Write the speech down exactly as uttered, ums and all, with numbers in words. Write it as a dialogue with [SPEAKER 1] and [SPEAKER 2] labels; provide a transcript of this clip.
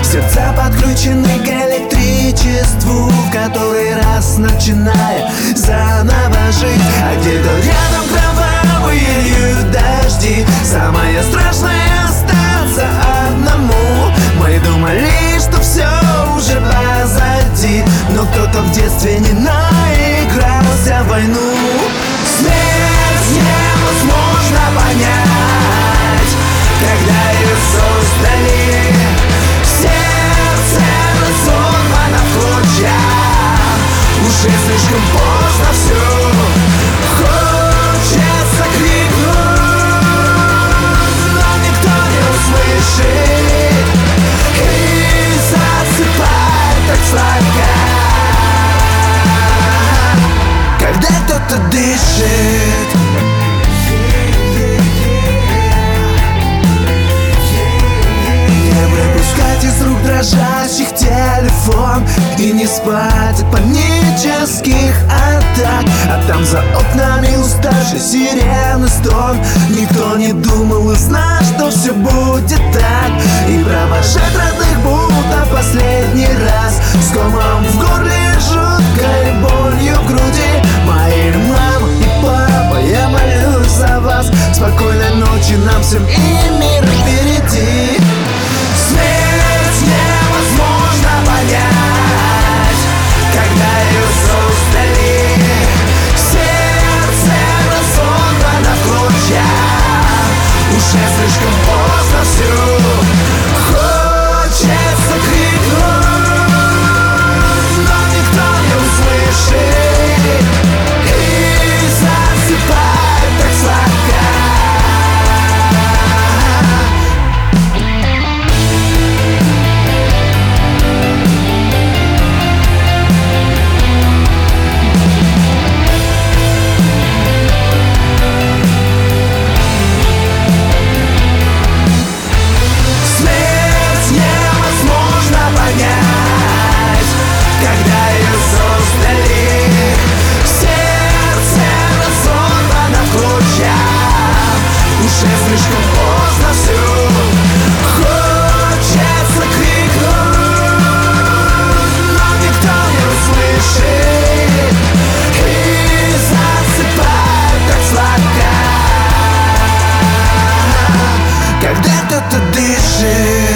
[SPEAKER 1] Сердца подключены к электричеству, в который раз начиная заново жить. А где-то рядом кровавые льют дожди. Самое страшное остаться одному. Мы думали, что все уже позади, но кто-то в детстве не наигрался в войну. Смерть невозможно понять, когда ее создали. Сердце разорвано в клочья, уже слишком поздно все. Хочется крикнуть, но никто не услышит, и засыпает так сладко, когда кто-то дышит. Выпускать из рук дрожащих телефон и не спать от панических атак. А там за окнами уставший сирены стон. Никто не думал и знал, что все будет так. И провожать родных будто последний раз, с комом в горле, жуткой болью в груди. Мои мама и папа, я молюсь за вас. Спокойной ночи нам всем и мир впереди. Смерть невозможно понять, когда ее создали. Сердце разорвано в клочья, уже слишком поздно все. Хочется крикнуть, но никто не услышит, и засыпает так сладко. Слишком поздно все. Хочется крикнуть, но никто не услышит, и засыпает так сладко, когда кто-то дышит.